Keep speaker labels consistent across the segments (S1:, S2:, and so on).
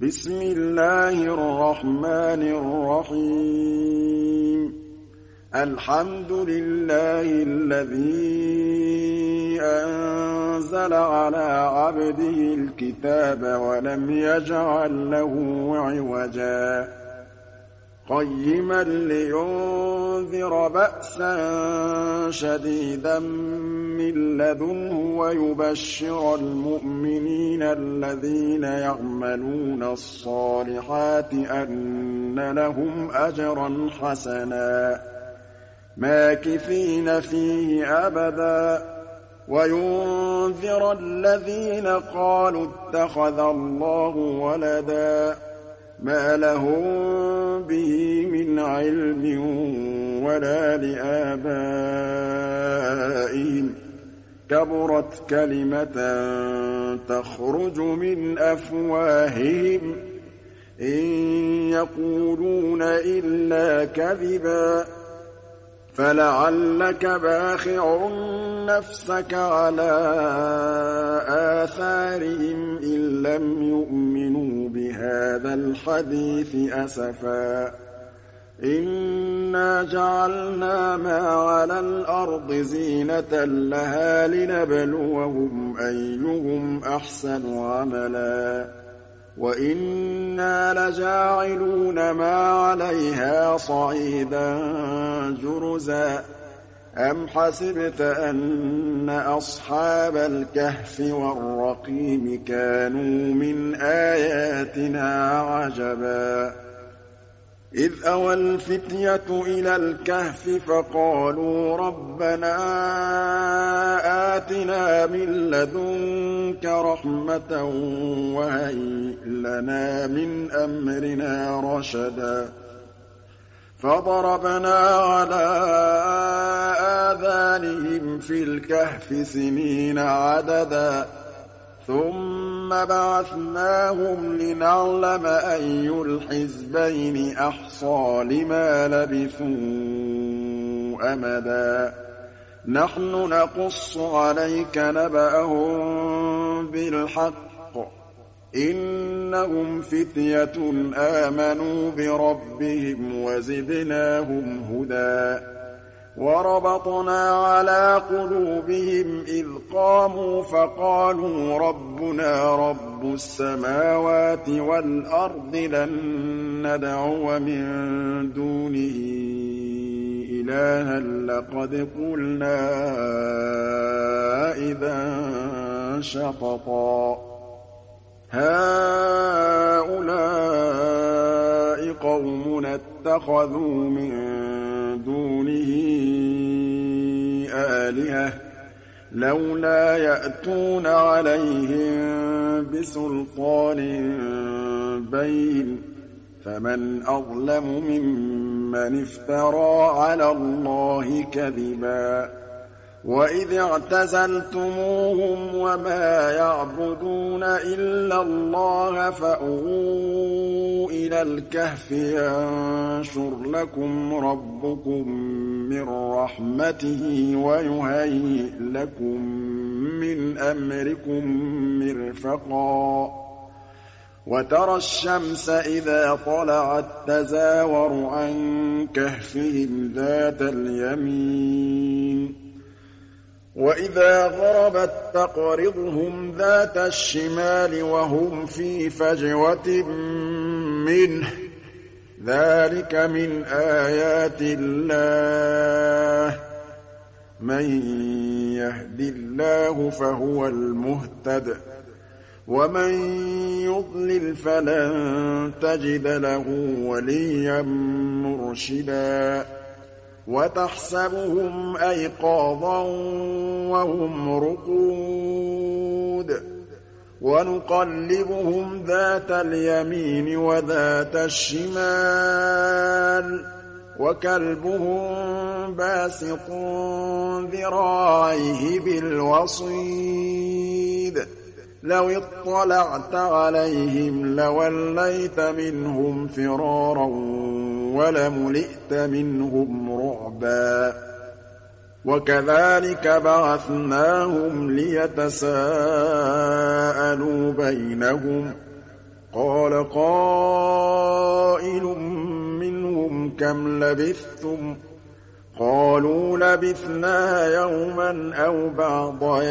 S1: بسم الله الرحمن الرحيم الحمد لله الذي أنزل على عبده الكتاب ولم يجعل له عوجا قيما لينذر بأسا شديدا من لدنه ويبشر المؤمنين الذين يعملون الصالحات أن لهم أجرا حسنا ماكثين فيه أبدا وينذر الذين قالوا اتخذ الله ولدا ما لهم به من علم ولا لآبائهم كبرت كلمة تخرج من أفواههم إن يقولون إلا كذبا فلعلك باخع نفسك على آثارهم إن لم يؤمنوا بهذا الحديث أسفا إنا جعلنا ما على الأرض زينة لها لنبلوهم أيهم أحسن عملا وإنا لجاعلون ما عليها صعيدا جرزا أم حسبت أن أصحاب الكهف والرقيم كانوا من آياتنا عجبا إذ أوى الفتية إلى الكهف فقالوا ربنا آتنا من لدنك رحمة وهيئ لنا من أمرنا رشدا فضربنا على آذانهم في الكهف سنين عددا ثم بعثناهم لنعلم أي الحزبين أحصى لما لبثوا أمدا نحن نقص عليك نبأهم بالحق إنهم فتية آمنوا بربهم وزدناهم هدى وربطنا على قلوبهم إذ قاموا فقالوا ربنا رب السماوات والأرض لن ندعو من دونه إلها لقد قلنا إذا شططا هؤلاء قومنا اتخذوا من دونه آلهة لولا يأتون عليهم بسلطان بين فمن أظلم ممن افترى على الله كذبا وإذ اعتزلتموهم وما يعبدون إلا الله فأووا إلى الكهف ينشر لكم ربكم من رحمته ويهيئ لكم من أمركم مرفقا وترى الشمس إذا طلعت تزاور عن كهفهم ذات اليمين وإذا غربت تقرضهم ذات الشمال وهم في فجوة منه ذلك من آيات الله من يهد الله فهو المهتد ومن يضلل فلن تجد له وليا مرشدا وتحسبهم أيقاظا وهم رقود ونقلبهم ذات اليمين وذات الشمال وكلبهم باسط ذراعيه بالوصيد لو اطلعت عليهم لوليت منهم فرارا ولملئت منهم رعبا وكذلك بعثناهم ليتساءلوا بينهم قال قائل منهم كم لبثتم قالوا لبثنا يوما أو بعض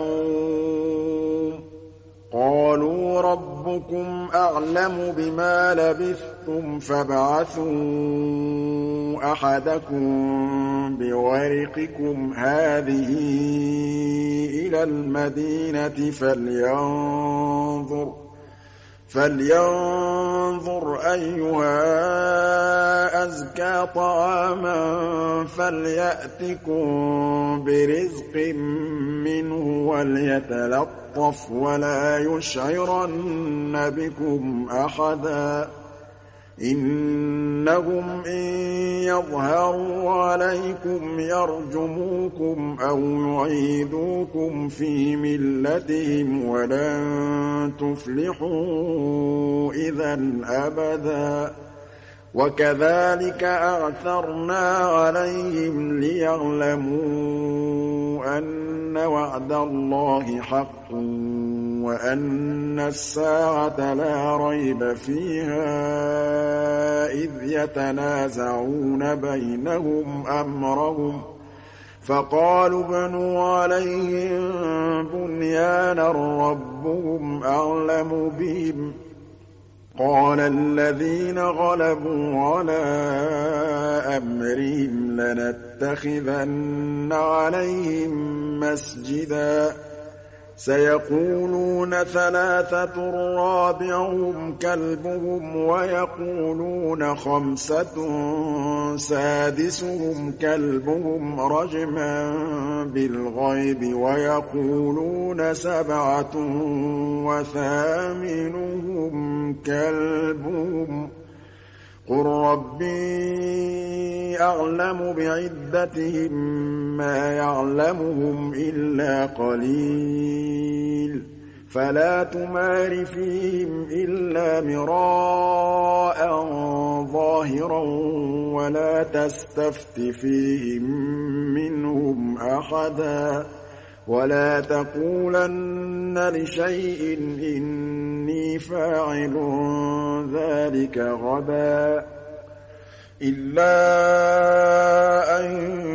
S1: يوم قالوا ربكم أعلم بما لبثتم فابعثوا أحدكم بورقكم هذه إلى المدينة فلينظر أيها أزكى طعاما فليأتكم برزق منه وليتلطف ولا يشعرن بكم أحدا إنهم إن يظهروا عليكم يرجموكم أو يعيدوكم في ملتهم ولن تفلحوا إذا أبدا وكذلك أعثرنا عليهم ليعلموا أن وعد الله حق وأن الساعة لا ريب فيها إذ يتنازعون بينهم أمرهم فقالوا ابنوا عليهم بنيانا ربهم أعلم بهم قال الذين غلبوا على أمرهم لنتخذن عليهم مسجدا سيقولون ثلاثة رابعهم كلبهم ويقولون خمسة سادسهم كلبهم رجما بالغيب ويقولون سبعة وثامنهم كلبهم قل ربي أعلم بعدتهم ما يعلمهم إلا قليل فلا تمار فيهم إلا مراء ظاهرا ولا تستفت فيهم منهم أحدا ولا تقولن لشيء إني فاعل ذلك غدا إلا أن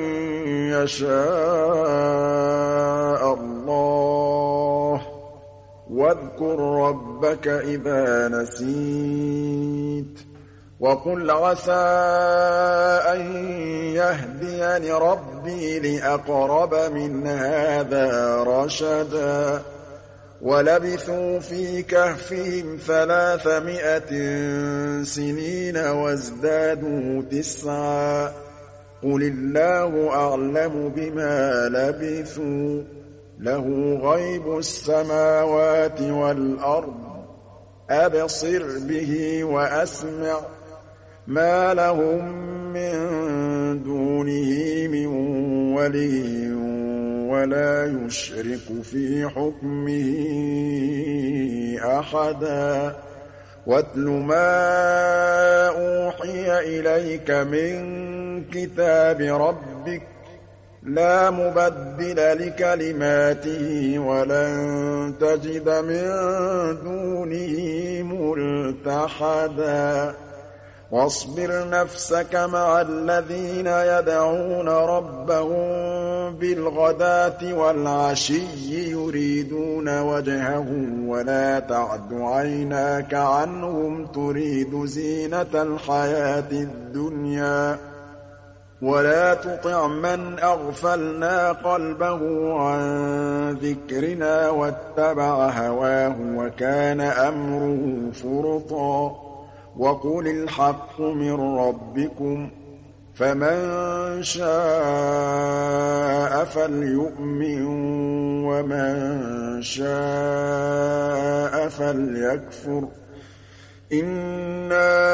S1: يشاء الله واذكر ربك إذا نسيت وقل عسى أن يهديني ربي لأقرب من هذا رشدا ولبثوا في كهفهم 300 سنين وازدادوا 9 قل الله أعلم بما لبثوا له غيب السماوات والأرض أبصر به وأسمع ما لهم من دونه من ولي ولا يشرك في حكمه أحدا واتل ما أوحي إليك من كتاب ربك لا مبدل لكلماته ولن تجد من دونه ملتحدا واصبر نفسك مع الذين يدعون ربهم بالغداة والعشي يريدون وجهه ولا تعد عيناك عنهم تريد زينة الحياة الدنيا ولا تطع من أغفلنا قلبه عن ذكرنا واتبع هواه وكان أمره فرطا وقل الحق من ربكم فمن شاء فليؤمن ومن شاء فليكفر إنا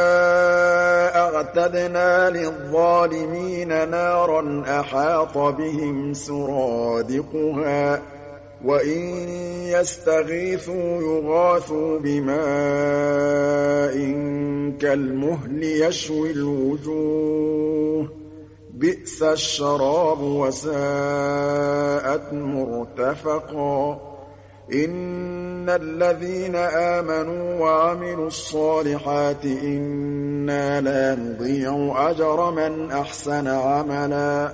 S1: أعتدنا للظالمين نارا أحاط بهم سرادقها وإن يستغيثوا يغاثوا بماء كالمهل يشوي الوجوه بئس الشراب وساءت مرتفقا إن إِنَّ الَّذِينَ آمَنُوا وَعَمِلُوا الصَّالِحَاتِ إِنَّا لَا نُضِيعُ أَجْرَ مَنْ أَحْسَنَ عَمَلًا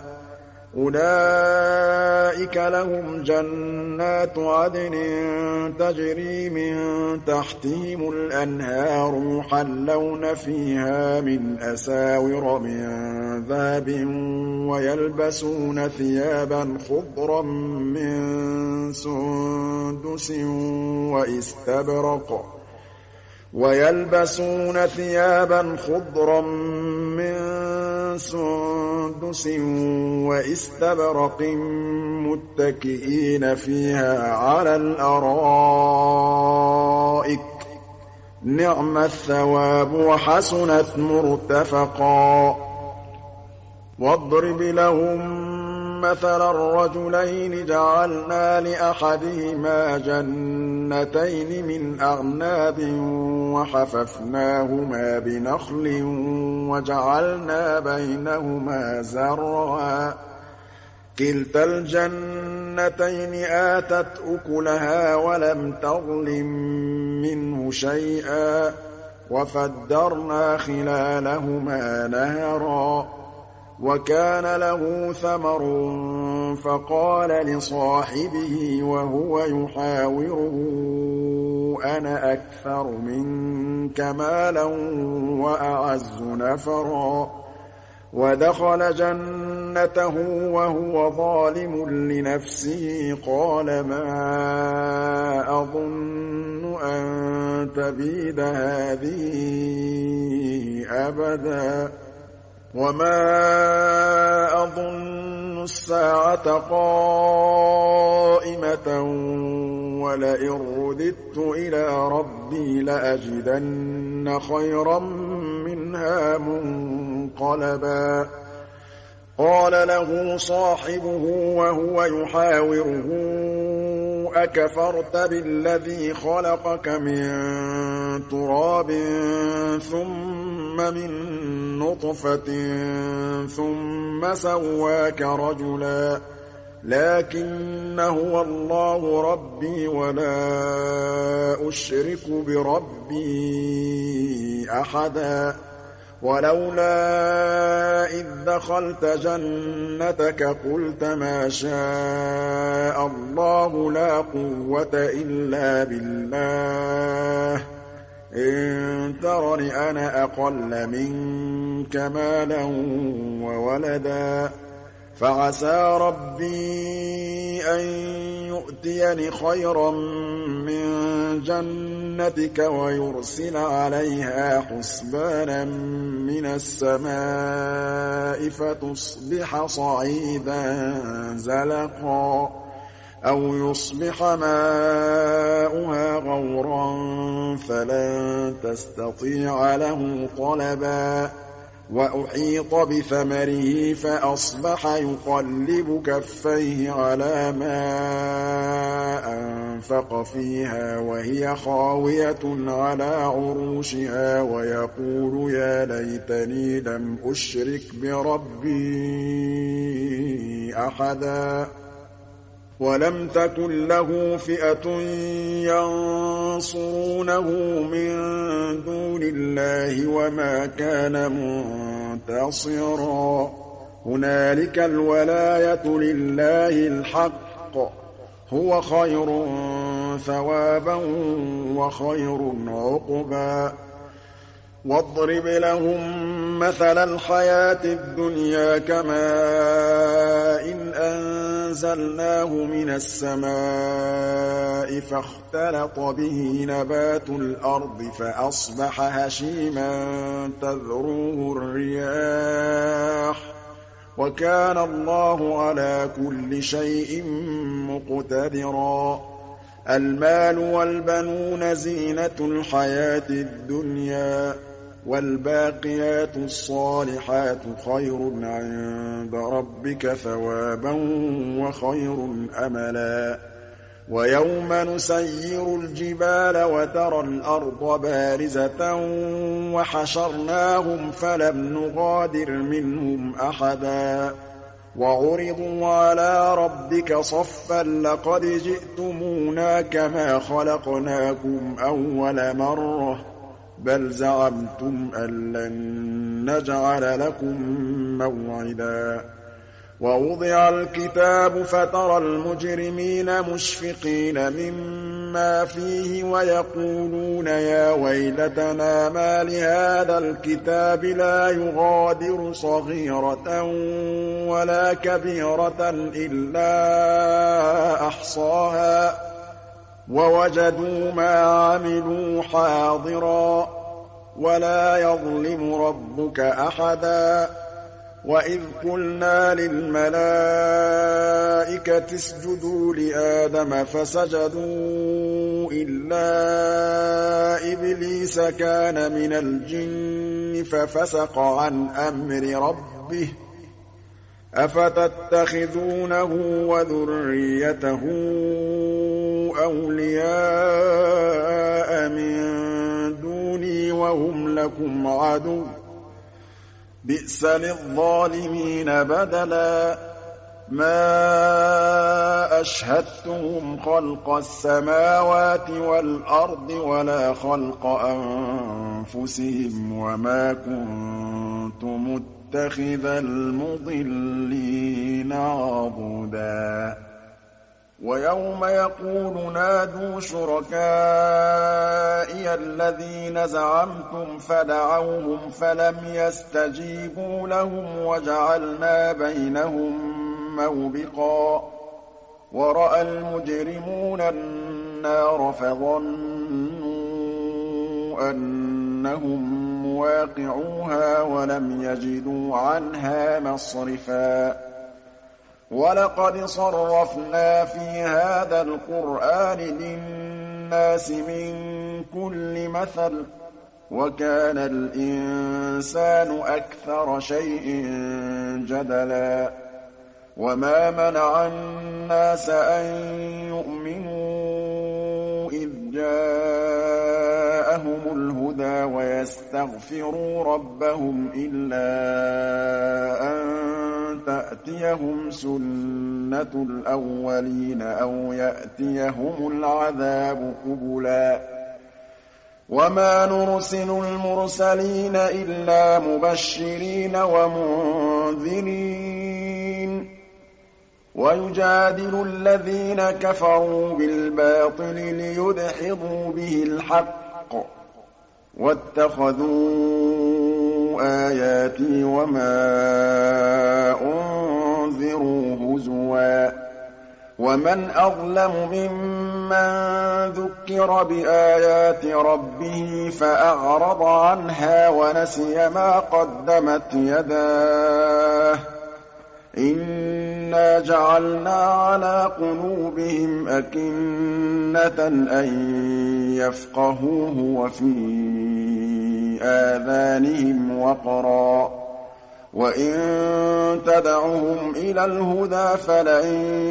S1: أُولَٰئِكَ لَهُمْ جَنَّاتُ عَدْنٍ تَجْرِي مِن تَحْتِهِمُ الْأَنْهَارُ يُحَلَّوْنَ فِيهَا مِنْ أَسَاوِرَ مِن ذَهَبٍ وَيَلْبَسُونَ ثِيَابًا خُضْرًا مِّن سُندُسٍ وَإِسْتَبْرَقٍ مُّتَّكِئِينَ فِيهَا عَلَى الْأَرَائِكِ ۚ نِعْمَ الثَّوَابُ وَحَسُنَتْ مُرْتَفَقًا وَاضْرِبْ لَهُم مَّثَلًا رَّجُلَيْنِ جَعَلْنَا لِأَحَدِهِمَا جَنَّتَيْنِ مِنْ أَعْنَابٍ وَحَفَفْنَاهُمَا بِنَخْلٍ وَجَعَلْنَا بَيْنَهُمَا زَرْعًا كِلْتَا الْجَنَّتَيْنِ آتَتْ أُكُلَهَا وَلَمْ تَظْلِم مِّنْهُ شَيْئًا وَفَجَّرْنَا خِلَالَهُمَا نَهَرًا وَكَانَ لَهُ ثَمَرٌ فَقَالَ لِصَاحِبِهِ وَهُوَ يُحَاوِرُهُ أَنَا أَكْثَرُ مِنكَ مَالًا وَأَعَزُّ نَفَرًا وَدَخَلَ جَنَّتَهُ وَهُوَ ظَالِمٌ لِّنَفْسِهِ قَالَ مَا أَظُنُّ أَن تَبِيدَ هَٰذِهِ أَبَدًا وَمَا أَظُنُّ السَّاعَةَ قَائِمَةً وَلَئِن رُّدِدتُّ إِلَىٰ رَبِّي لَأَجِدَنَّ خَيْرًا مِّنْهَا مُنقَلَبًا قَالَ لَهُ صَاحِبُهُ وَهُوَ يُحَاوِرُهُ أَكَفَرْتَ بِالَّذِي خَلَقَكَ مِن تُرَابٍ ثُمَّ مِن نُّطْفَةٍ ثُمَّ سَوَّاكَ رَجُلًا لَّٰكِنَّ هُوَ اللَّهُ رَبِّي وَلَا أُشْرِكُ بِرَبِّي أَحَدًا وَلَوْلَا إِذْ دَخَلْتَ جَنَّتَكَ قُلْتَ مَا شَاءَ اللَّهُ لَا قُوَّةَ إِلَّا بِاللَّهِ إِن تَرَنِ أَنَا أَقَلَّ مِنكَ مَالًا وَوَلَدًا فَعَسَىٰ رَبِّي أَن يُؤْتِيَنِ خَيْرًا مِّن جَنَّتِكَ وَيُرْسِلَ عَلَيْهَا حُسْبَانًا مِّنَ السَّمَاءِ فَتُصْبِحَ صَعِيدًا زَلَقًا أَوْ يُصْبِحَ مَاؤُهَا غَوْرًا فَلَن تَسْتَطِيعَ لَهُ طَلَبًا وَأُحِيطَ بِثَمَرِهِ فَأَصْبَحَ يُقَلِّبُ كَفَّيْهِ عَلَىٰ مَا أَنفَقَ فِيهَا وَهِيَ خَاوِيَةٌ عَلَىٰ عُرُوشِهَا وَيَقُولُ يَا لَيْتَنِي لَمْ أُشْرِكْ بِرَبِّي أَحَدًا وَلَمْ تَكُن لَّهُ فِئَةٌ يَنصُرُونَهُ مِن دُونِ اللَّهِ وَمَا كَانَ مُنتَصِرًا هُنَالِكَ الْوَلَايَةُ لِلَّهِ الْحَقِّ هُوَ خَيْرٌ ثَوَابًا وَخَيْرٌ عُقْبًا وَاضْرِبْ لَهُم مَّثَلَ الْحَيَاةِ الدُّنْيَا كَمَاءٍ أَنزَلْنَاهُ مِنَ السَّمَاءِ فَاخْتَلَطَ بِهِ نَبَاتُ الْأَرْضِ فَأَصْبَحَ هَشِيمًا تَذْرُوهُ الرِّيَاحُ ۗ وَكَانَ اللَّهُ عَلَىٰ كُلِّ شَيْءٍ مُّقْتَدِرًا الْمَالُ وَالْبَنُونَ زِينَةُ الْحَيَاةِ الدُّنْيَا وَالْبَاقِيَاتُ الصَّالِحَاتُ خَيْرٌ عِندَ رَبِّكَ ثَوَابًا وَخَيْرٌ أَمَلًا وَيَوْمَ نُسَيِّرُ الْجِبَالَ وَتَرَى الْأَرْضَ بَارِزَةً وَحَشَرْنَاهُمْ فَلَمْ نُغَادِرْ مِنْهُمْ أَحَدًا وَعُرِضُوا عَلَىٰ رَبِّكَ صَفًّا لَّقَدْ جِئْتُمُونَا كَمَا خَلَقْنَاكُمْ أَوَّلَ مَرَّةٍ بَلْ زَعَمْتُمْ أَن لَّن نَّجْعَلَ لَكُم مَّوْعِدًا وَوُضِعَ الْكِتَابُ فَتَرَى الْمُجْرِمِينَ مُشْفِقِينَ مِمَّا فِيهِ وَيَقُولُونَ يَا وَيْلَتَنَا مَالِ هَٰذَا الْكِتَابِ لَا يُغَادِرُ صَغِيرَةً وَلَا كَبِيرَةً إِلَّا أَحْصَاهَا وَوَجَدُوا مَا عَمِلُوا حَاضِرًا وَلَا يَظْلِمُ رَبُّكَ أَحَدًا وَإِذْ قُلْنَا لِلْمَلَائِكَةِ اسْجُدُوا لِآدَمَ فَسَجَدُوا إِلَّا إِبْلِيسَ كَانَ مِنَ الْجِنِّ فَفَسَقَ عَنْ أَمْرِ رَبِّهِ ۗ أَفَتَتَّخِذُونَهُ وَذُرِّيَّتَهُ أَوْلِيَاءَ مِن دُونِي وَهُمْ لَكُمْ عَدُوٌّ ۚ بِئْسَ لِلظَّالِمِينَ بَدَلًا مَا أَشْهَدتُّهُمْ خَلْقَ السَّمَاوَاتِ وَالْأَرْضِ وَلَا خَلْقَ أَنفُسِهِمْ وَمَا كُنتُ مُتَّخِذَ الْمُضِلِّينَ عَضُدًا وَيَوْمَ يَقُولُ نَادُوا شُرَكَائِيَ الَّذِينَ زَعَمْتُمْ فَدَعَوْهُمْ فَلَمْ يَسْتَجِيبُوا لَهُمْ وَجَعَلْنَا بَيْنَهُم مَّوْبِقًا وَرَأَى الْمُجْرِمُونَ النَّارَ فَظَنُّوا أَنَّهُم مُّوَاقِعُوهَا وَلَمْ يَجِدُوا عَنْهَا مَصْرِفًا وَلَقَدْ صَرَّفْنَا فِي هَٰذَا الْقُرْآنِ لِلنَّاسِ مِن كُلِّ مَثَلٍ ۚ وَكَانَ الْإِنسَانُ أَكْثَرَ شَيْءٍ جَدَلًا وَمَا مَنَعَ النَّاسَ أَن يُؤْمِنُوا إِذْ جَاءَهُمُ الْهُدَىٰ وَيَسْتَغْفِرُوا رَبَّهُمْ إِلَّا أَن تَأْتِيَهُمْ سُنَّةُ الْأَوَّلِينَ أَوْ يَأْتِيَهُمُ الْعَذَابُ قُبُلًا وَمَا نُرْسِلُ الْمُرْسَلِينَ إِلَّا مُبَشِّرِينَ وَمُنذِرِينَ وَيُجَادِلُ الَّذِينَ كَفَرُوا بِالْبَاطِلِ لِيُدْحِضُوا بِهِ الْحَقَّ وَاتَّخَذُوا آيَاتِي وَمَا أُنذِرُوا هُزُوًا وَمَنْ أَظْلَمُ مِمَّن ذُكِّرَ بِآيَاتِ رَبِّهِ فَأَعْرَضَ عَنْهَا وَنَسِيَ مَا قَدَّمَتْ يَدَاهُ ۚ إِنَّا جَعَلْنَا عَلَىٰ قُلُوبِهِمْ أَكِنَّةً أَن يَفْقَهُوهُ وَفِي آذَانِهِمْ وَقْرًا ۚ وَإِن تَدْعُهُمْ إِلَى الْهُدَىٰ فَلَن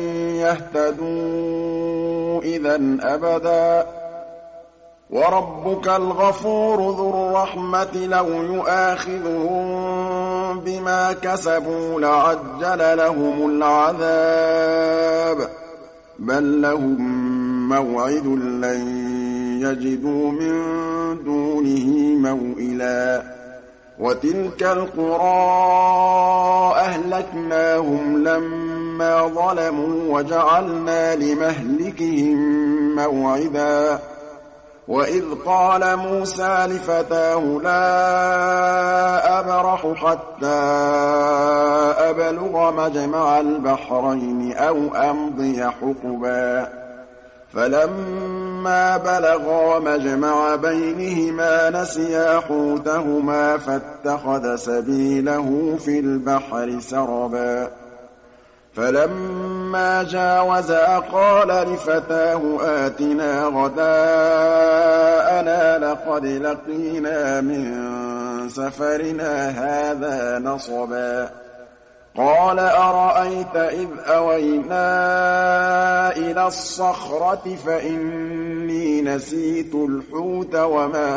S1: يَهْتَدُوا إِذًا أَبَدًا وَرَبُّكَ الْغَفُورُ ذُو الرَّحْمَةِ لَوْ يُؤَاخِذُهُم بِمَا كَسَبُوا لَعَجَّلَ لَهُمُ الْعَذَابَ ۚ بَل لَّهُم مَّوْعِدٌ لَّن يَجِدُوا مِن دُونِهِ مَوْئِلًا وَتِلْكَ الْقُرَىٰ أَهْلَكْنَاهُمْ لَمَّا ظَلَمُوا وَجَعَلْنَا لِمَهْلِكِهِم مَّوْعِدًا وَإِذْ قَالَ مُوسَىٰ لِفَتَاهُ لَا أَبْرَحُ حَتَّىٰ أَبْلُغَ مَجْمَعَ الْبَحْرَيْنِ أَوْ أَمْضِيَ حُقُبًا فَلَمَّا بَلَغَا مَجْمَعَ بَيْنِهِمَا نَسِيَا حُوتَهُمَا فَاتَّخَذَ سَبِيلَهُ فِي الْبَحْرِ سَرَبًا فَلَمَّا جَاوَزَا قَالَ لِفَتَاهُ آتِنَا غَدَاءَنَا لَقَدْ لَقِينَا مِن سَفَرِنَا هَٰذَا نَصَبًا قَالَ أَرَأَيْتَ إِذْ أَوَيْنَا إِلَى الصَّخْرَةِ فَإِنِّي نَسِيتُ الْحُوتَ وَمَا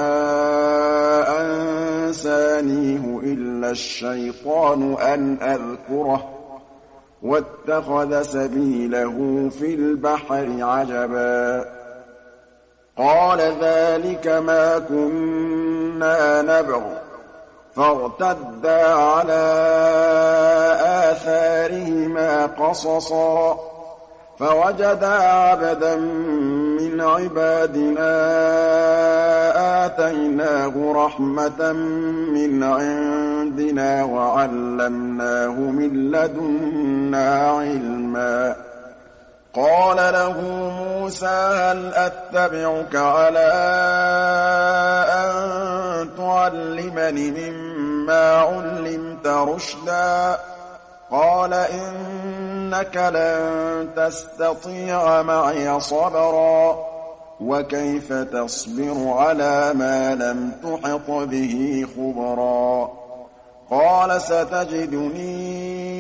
S1: أَنسَانِيهُ إِلَّا الشَّيْطَانُ أَنْ أَذْكُرَهُ واتخذ سبيله في البحر عجبا قال ذلك ما كنا نبغ فارتدا على آثارهما قصصا فوجدا عبدا من عبادنا آتيناه رحمة من عندنا وعلمناه من لدنا علما قال له موسى هل أتبعك على أن تعلمني مما علمت رشدا قال إنك لن تستطيع معي صبرا وكيف تصبر على ما لم تحط به خبرا قال ستجدني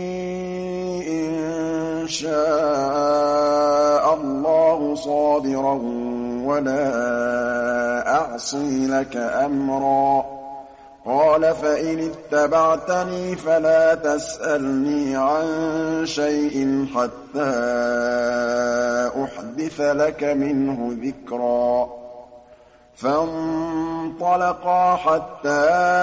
S1: إن شاء الله صابرا ولا أعصي لك أمرا قال فإن اتبعتني فلا تسألني عن شيء حتى أحدث لك منه ذكرا فانطلقا حتى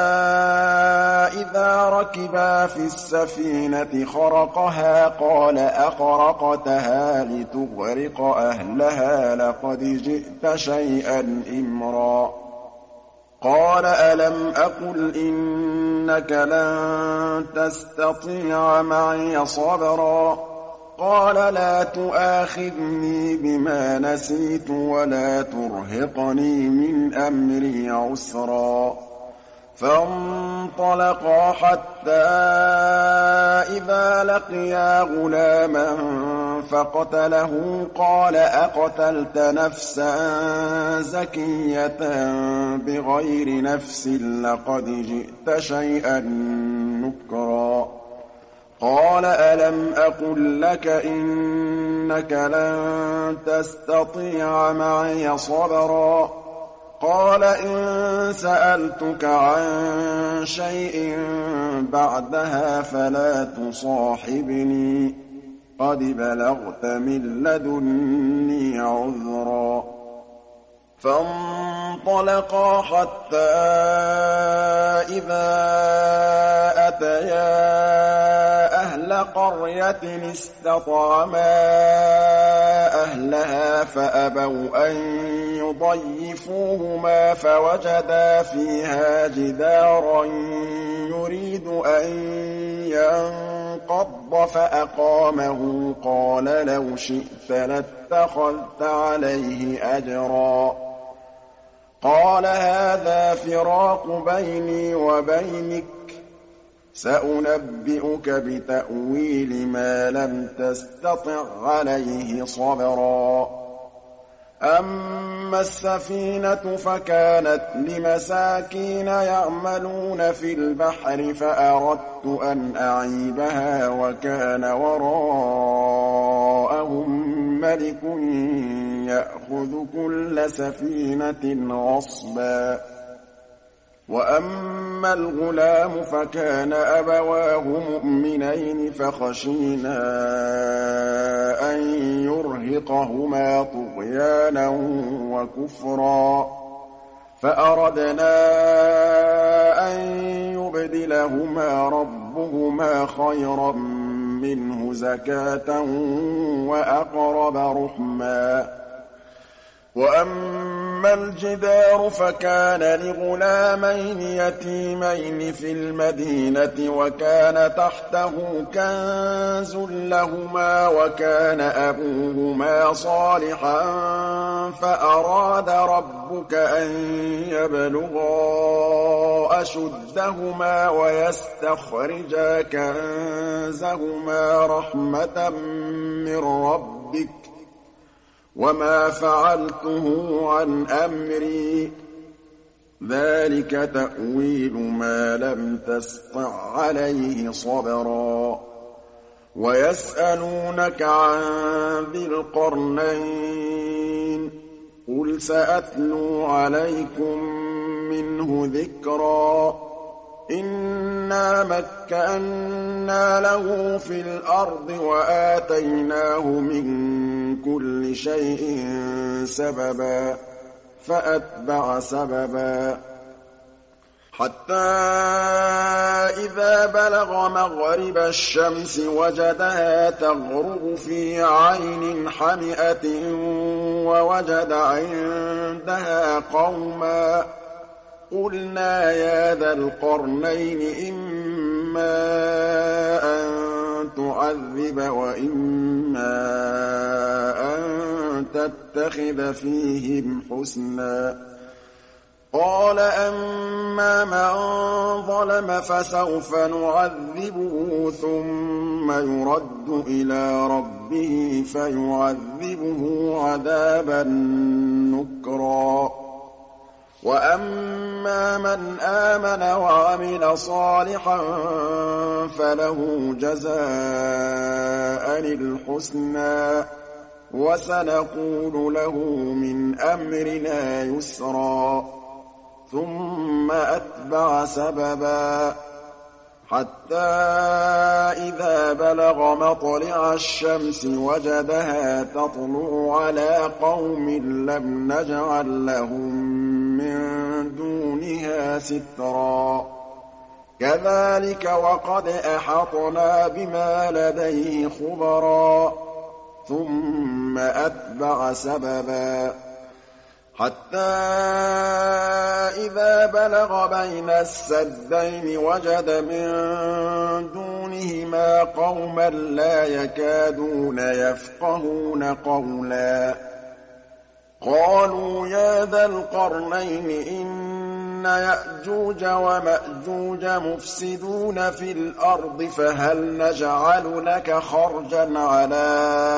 S1: إذا ركبا في السفينة خرقها قال أخرقتها لتغرق أهلها لقد جئت شيئا إمرا قال ألم أقل إنك لن تستطيع معي صبرا قال لا تؤاخذني بما نسيت ولا ترهقني من أمري عسرا فانطلقا حتى إذا لقيا غلاما فقتله قال أقتلت نفسا زكية بغير نفس لقد جئت شيئا نكرا قال ألم أقل لك إنك لن تستطيع معي صبرا قال إن سألتك عن شيء بعدها فلا تصاحبني قد بلغت من لدني عذرا فانطلقا حتى إذا أتيا أهل قرية استطعما أهلها فأبوا أن يضيفوهما فوجدا فيها جدارا يريد أن ينقض فأقامه قال لو شئت لاتخذت عليه أجرا قال هذا فراق بيني وبينك سأنبئك بتأويل ما لم تستطع عليه صبرا أما السفينة فكانت لمساكين يعملون في البحر فأردت أن أعيبها وكان وراءهم ملك يأخذ كل سفينة غصبا وأما الغلام فكان أبواه مؤمنين فخشينا أن يرهقهما طغيانا وكفرا فأردنا أن يبدلهما ربهما خيرا منه زكاة وأقرب رحما وأما الجدار فكان لغلامين يتيمين في المدينة وكان تحته كنز لهما وكان أبوهما صالحا فأراد ربك أن يبلغا أشدهما ويستخرجا كنزهما رحمة من ربك وما فعلته عن أمري ذلك تأويل ما لم تسطع عليه صبرا ويسألونك عن ذي القرنين قل سأتلو عليكم منه ذكرا إِنَّا مَكَّنَّا لَهُ فِي الْأَرْضِ وَآتَيْنَاهُ مِن كُلِّ شَيْءٍ سَبَبًا فَأَتْبَعَ سَبَبًا حَتَّىٰ إِذَا بَلَغَ مَغْرِبَ الشَّمْسِ وَجَدَهَا تَغْرُبُ فِي عَيْنٍ حَمِئَةٍ وَوَجَدَ عِندَهَا قَوْمًا قُلْنَا يَا ذَا الْقَرْنَيْنِ إِمَّا أَن تُعَذِّبَ وَإِمَّا أَن تَتَّخِذَ فِيهِمْ حُسْنًا قَالَ أَمَّا مَن ظَلَمَ فَسَوْفَ نُعَذِّبُهُ ثُمَّ يُرَدُّ إِلَىٰ رَبِّهِ فَيُعَذِّبُهُ عَذَابًا نُّكْرًا وَأَمَّا مَنْ آمَنَ وَعَمِلَ صَالِحًا فَلَهُ جَزَاءً الْحُسْنَىٰ وَسَنَقُولُ لَهُ مِنْ أَمْرِنَا يُسْرًا ثُمَّ أَتْبَعَ سَبَبًا حَتَّىٰ إِذَا بَلَغَ مَطْلِعَ الشَّمْسِ وَجَدَهَا تَطْلُعُ عَلَىٰ قَوْمٍ لَّمْ نَجْعَل لَّهُم مِّن دُونِهَا سِتْرًا كَذَٰلِكَ وَقَدْ أَحَطْنَا بِمَا لَدَيْهِ خُبْرًا ثُمَّ أَتْبَعَ سَبَبًا حَتَّىٰ إِذَا بَلَغَ بَيْنَ السَّدَّيْنِ وَجَدَ مِن دُونِهِمَا قَوْمًا لَّا يَكَادُونَ يَفْقَهُونَ قَوْلًا قَالُوا يَا ذَا الْقَرْنَيْنِ إِنَّ يَأْجُوجَ وَمَأْجُوجَ مُفْسِدُونَ فِي الْأَرْضِ فَهَلْ نَجْعَلُ لَكَ خَرْجًا عَلَىٰ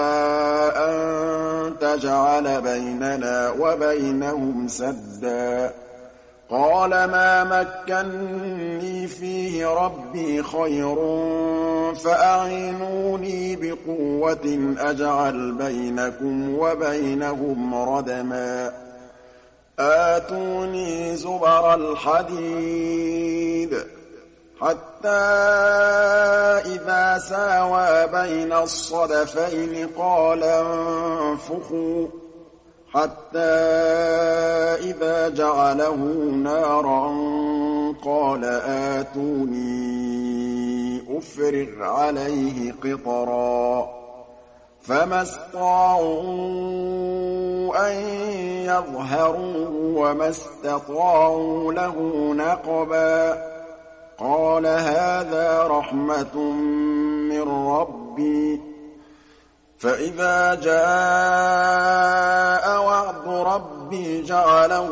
S1: أَن تَجْعَلَ بَيْنَنَا وَبَيْنَهُمْ سَدًّا قَالَ مَا مَكَّنِّي فِيهِ رَبِّي خَيْرٌ فَأَعِينُونِي بِقُوَّةٍ أَجْعَلْ بَيْنَكُمْ وَبَيْنَهُمْ رَدْمًا آتُونِي زُبَرَ الْحَدِيدِ حَتَّىٰ إِذَا سَاوَىٰ بَيْنَ الصَّدَفَيْنِ قَالَ انفُخُوا حَتَّىٰ إِذَا جَعَلَهُ نَارًا قَالَ آتُونِي أُفْرِغْ عَلَيْهِ قِطْرًا فَمَا اسْطَاعُوا أَن يَظْهَرُوهُ وَمَا اسْتَطَاعُوا لَهُ نَقْبًا قَالَ هَٰذَا رَحْمَةٌ مِّن رَّبِّي فَإِذَا جَاءَ وَعْدُ رَبِّي جَعَلَهُ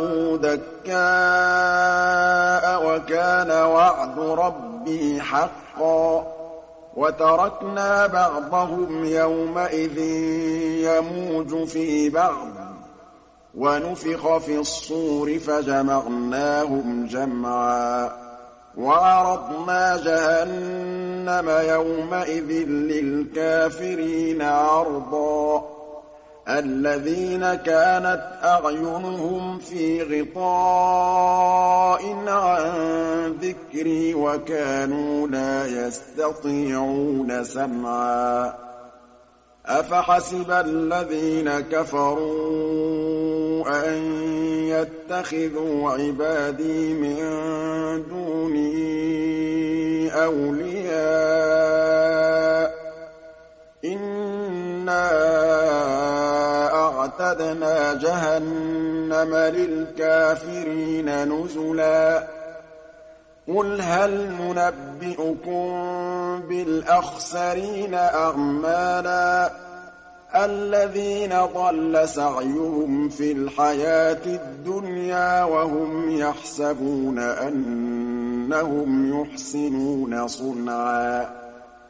S1: دَكَّاءَ وَكَانَ وَعْدُ رَبِّي حَقًّا وَتَرَكْنَا بَعْضَهُمْ يَوْمَئِذٍ يَمُوجُ فِي بَعْضٍ وَنُفِخَ فِي الصُّورِ فَجَمَعْنَاهُمْ جَمْعًا وَعَرَضْنَا جَهَنَّمَ يَوْمَئِذٍ لِّلْكَافِرِينَ عَرْضًا الَّذِينَ كَانَتْ أَعْيُنُهُمْ فِي غِطَاءٍ عَن ذِكْرِي وَكَانُوا لَا يَسْتَطِيعُونَ سَمْعًا أَفَحَسِبَ الَّذِينَ كَفَرُوا أَن يَتَّخِذُوا عِبَادِي مِن دُونِي أَوْلِيَاءَ إِنَّا أَعْتَدْنَا جَهَنَّمَ لِلْكَافِرِينَ نُزُلًا قُلْ هَلْ نُنَبِّئُكُم بِالْأَخْسَرِينَ أَعْمَالًا الَّذِينَ ضَلَّ سَعْيُهُمْ فِي الْحَيَاةِ الدُّنْيَا وَهُمْ يَحْسَبُونَ أَنَّهُمْ يُحْسِنُونَ صُنْعًا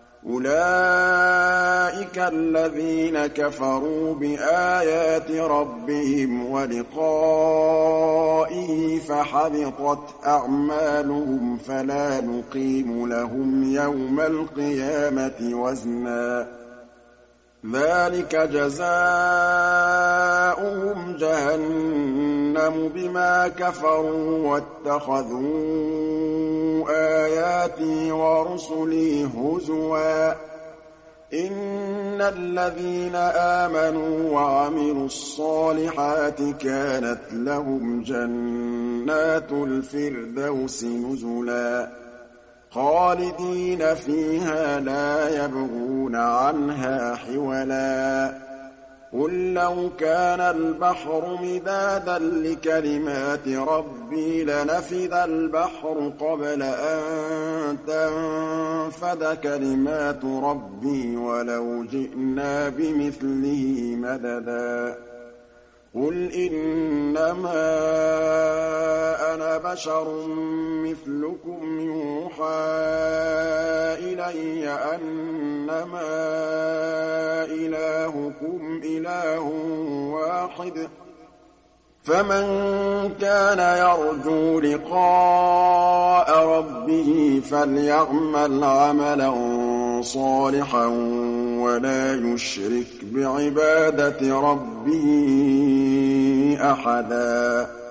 S1: أُولَٰئِكَ الَّذِينَ كَفَرُوا بِآيَاتِ رَبِّهِمْ وَلِقَائِهِ فَحَبِطَتْ أَعْمَالُهُمْ فَلَا نُقِيمُ لَهُمْ يَوْمَ الْقِيَامَةِ وَزْنًا ذَٰلِكَ جَزَاؤُهُمْ جَهَنَّمُ بِمَا كَفَرُوا وَاتَّخَذُوا آيَاتِي وَرُسُلِي هُزُوًا ۚ إِنَّ الَّذِينَ آمَنُوا وَعَمِلُوا الصَّالِحَاتِ كَانَتْ لَهُمْ جَنَّاتُ الْفِرْدَوْسِ نُزُلًا خَالِدِينَ فِيهَا لَا يَبْغُونَ عَنْهَا حِوَلًا قُل لَّوْ كَانَ الْبَحْرُ مِدَادًا لِّكَلِمَاتِ رَبِّي لَنَفِدَ الْبَحْرُ قَبْلَ أَن تَنفَدَ كَلِمَاتُ رَبِّي وَلَوْ جِئْنَا بِمِثْلِهِ مَدَدًا قُلْ إِنَّمَا أَنَا بَشَرٌ مِّثْلُكُمْ يُوحَىٰ إِلَيَّ أَنَّمَا إِلَٰهُكُمْ إِلَٰهٌ وَاحِدٌ ۖ فَمَن كَانَ يَرْجُو لِقَاءَ رَبِّهِ فَلْيَعْمَلْ عَمَلًا صَالِحًا وَلَا يُشْرِكْ بِعِبَادَةِ رَبِّهِ أَحَدًا